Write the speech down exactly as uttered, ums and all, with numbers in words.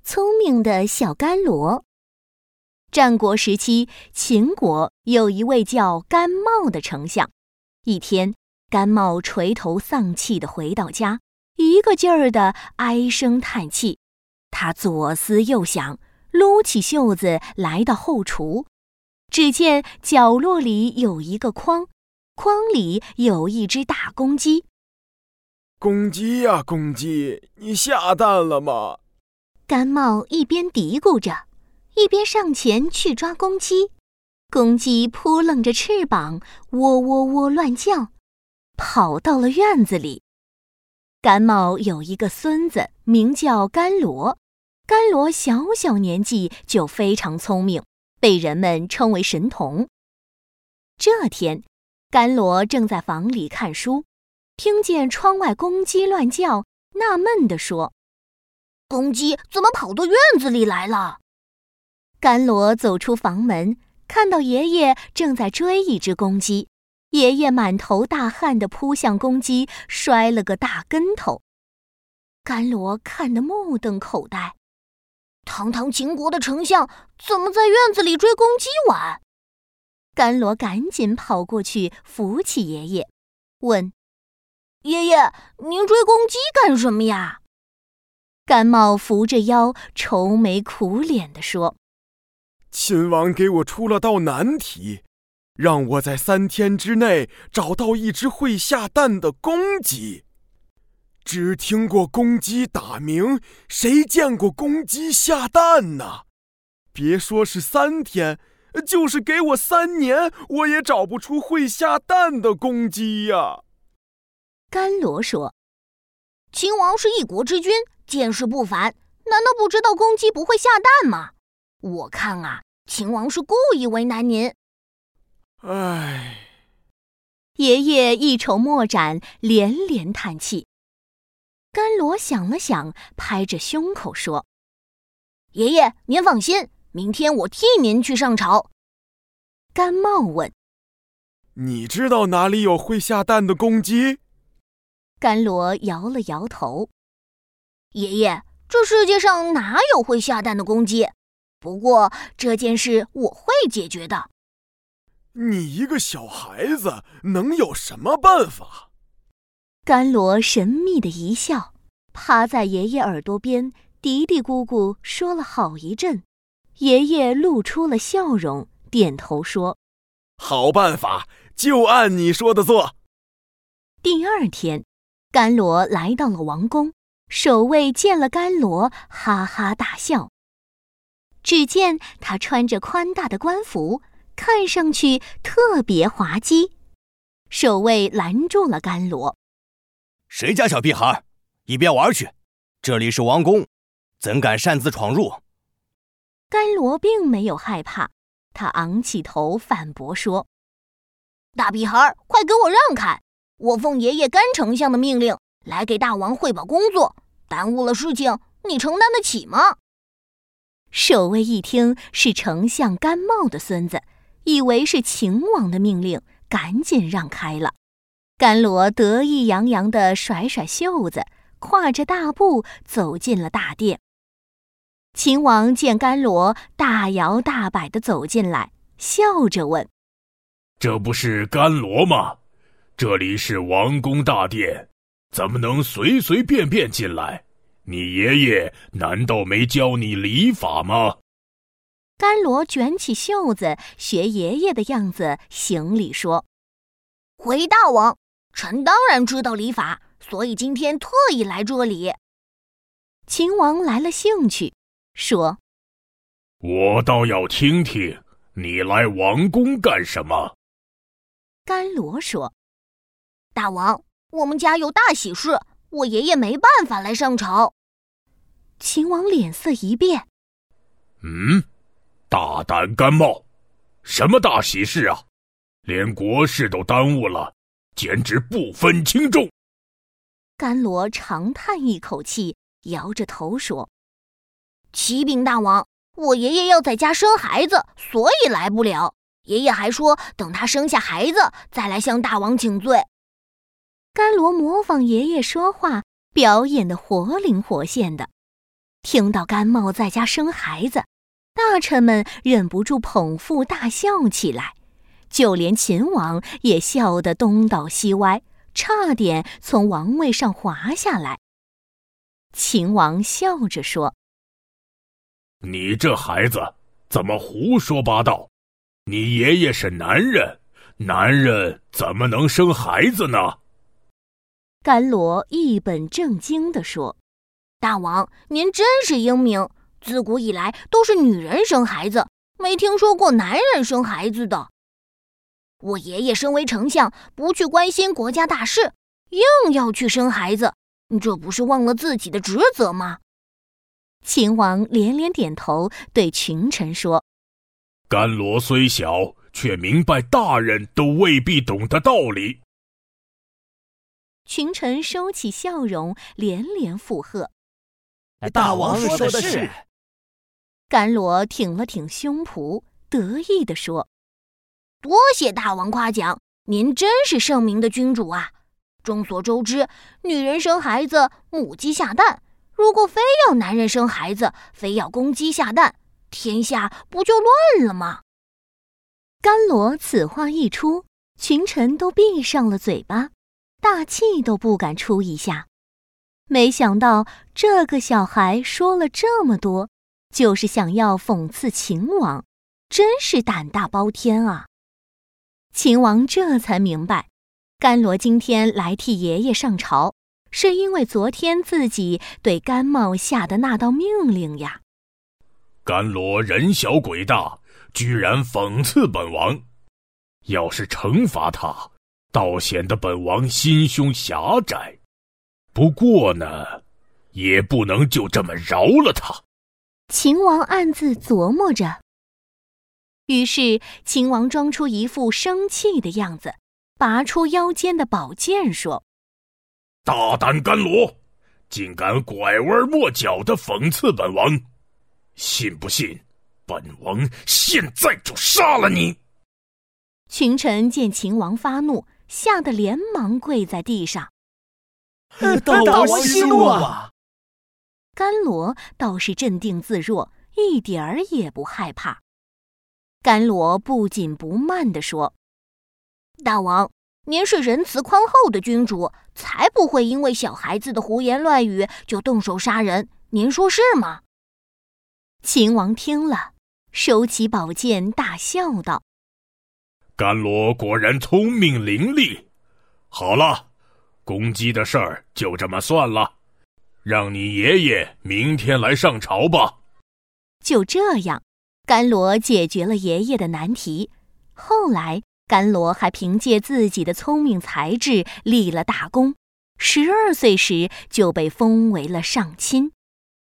聪明的小甘罗。战国时期，秦国有一位叫甘茂的丞相。一天，甘茂垂头丧气地回到家，一个劲儿地唉声叹气。他左思右想，撸起袖子来到后厨，只见角落里有一个筐，筐里有一只大公鸡。 公鸡呀，公鸡，你下蛋了吗？ 甘茂一边嘀咕着，一边上前去抓公鸡。公鸡扑棱着翅膀，喔喔喔乱叫，跑到了院子里。甘茂有一个孙子，名叫甘罗。甘罗小小年纪就非常聪明，被人们称为神童。这天，甘罗正在房里看书，听见窗外公鸡乱叫，纳闷地说： 公鸡怎么跑到院子里来了？ 甘罗走出房门，看到爷爷正在追一只公鸡。爷爷满头大汗地扑向公鸡，摔了个大跟头。甘罗看得目瞪口呆， 堂堂秦国的丞相，怎么在院子里追公鸡玩？ 甘罗赶紧跑过去扶起爷爷，问： 爷爷，您追公鸡干什么呀？ 甘茂扶着腰，愁眉苦脸地说： 秦王给我出了道难题，让我在三天之内找到一只会下蛋的公鸡。只听过公鸡打鸣，谁见过公鸡下蛋呢？别说是三天，就是给我三年，我也找不出会下蛋的公鸡呀。 甘罗说： 秦王是一国之君，见识不凡，难道不知道公鸡不会下蛋吗？我看啊，秦王是故意为难您。 唉， 爷爷一筹莫展，连连叹气。甘罗想了想，拍着胸口说： 爷爷，您放心，明天我替您去上朝。 甘茂问： 你知道哪里有会下蛋的公鸡？ 甘罗摇了摇头： 爷爷，这世界上哪有会下蛋的公鸡？不过这件事我会解决的。 你一个小孩子能有什么办法？ 甘罗神秘地一笑，趴在爷爷耳朵边嘀嘀咕咕说了好一阵。爷爷露出了笑容，点头说： 好办法，就按你说的做。 第二天，甘罗来到了王宫，守卫见了甘罗，哈哈大笑。只见他穿着宽大的官服，看上去特别滑稽。守卫拦住了甘罗： 谁家小屁孩，一边玩去！这里是王宫，怎敢擅自闯入？ 甘罗并没有害怕，他昂起头反驳说： 大屁孩，快给我让开！我奉爷爷甘丞相的命令来给大王汇报工作，耽误了事情，你承担得起吗？ 守卫一听是丞相甘茂的孙子，以为是秦王的命令，赶紧让开了。甘罗得意洋洋地甩甩袖子，跨着大步走进了大殿。秦王见甘罗大摇大摆地走进来，笑着问： 这不是甘罗吗？这里是王宫大殿，怎么能随随便便进来？你爷爷难道没教你礼法吗？ 甘罗卷起袖子，学爷爷的样子行礼说： 回大王，臣当然知道礼法，所以今天特意来这里。 秦王来了兴趣，说： 我倒要听听你来王宫干什么。 甘罗说： 大王，我们家有大喜事，我爷爷没办法来上朝。 秦王脸色一变： 嗯，大胆甘茂，什么大喜事啊？连国事都耽误了，简直不分轻重。 甘罗长叹一口气，摇着头说： 启禀大王，我爷爷要在家生孩子，所以来不了。爷爷还说等他生下孩子再来向大王请罪。 甘罗模仿爷爷说话，表演得活灵活现的。 听到甘茂在家生孩子，大臣们忍不住捧腹大笑起来，就连秦王也笑得东倒西歪，差点从王位上滑下来。秦王笑着说：“ 你这孩子怎么胡说八道？你爷爷是男人，男人怎么能生孩子呢？” 甘罗一本正经地说：“ 大王，您真是英明，自古以来都是女人生孩子，没听说过男人生孩子的。我爷爷身为丞相，不去关心国家大事，硬要去生孩子，这不是忘了自己的职责吗？” 秦王连连点头，对群臣说：“ 甘罗虽小，却明白大人都未必懂的道理。” 群臣收起笑容，连连附和：“ 大王说的是。” 甘罗挺了挺胸脯，得意地说：“ 多谢大王夸奖，您真是圣明的君主啊！众所周知，女人生孩子，母鸡下蛋。如果非要男人生孩子，非要公鸡下蛋，天下不就乱了吗？” 甘罗此话一出，群臣都闭上了嘴巴，大气都不敢出一下。没想到这个小孩说了这么多，就是想要讽刺秦王，真是胆大包天啊！秦王这才明白，甘罗今天来替爷爷上朝，是因为昨天自己对甘茂下的那道命令呀。 甘罗人小鬼大，居然讽刺本王，要是惩罚他，倒显得本王心胸狭窄。不过呢，也不能就这么饶了他。 秦王暗自琢磨着。于是秦王装出一副生气的样子，拔出腰间的宝剑说：“ 大胆甘罗，竟敢拐弯抹角地讽刺本王，信不信本王现在就杀了你？” 群臣见秦王发怒，吓得连忙跪在地上：“ 大王息怒啊！” 甘罗倒是镇定自若，一点儿也不害怕。甘罗不紧不慢地说：“ 大王，您是仁慈宽厚的君主，才不会因为小孩子的胡言乱语就动手杀人，您说是吗？” 秦王听了，收起宝剑，大笑道：“ 甘罗果然聪明伶俐。好了，公鸡的事儿就这么算了，让你爷爷明天来上朝吧。” 就这样，甘罗解决了爷爷的难题。后来甘罗还凭借自己的聪明才智立了大功，十二岁时就被封为了上卿。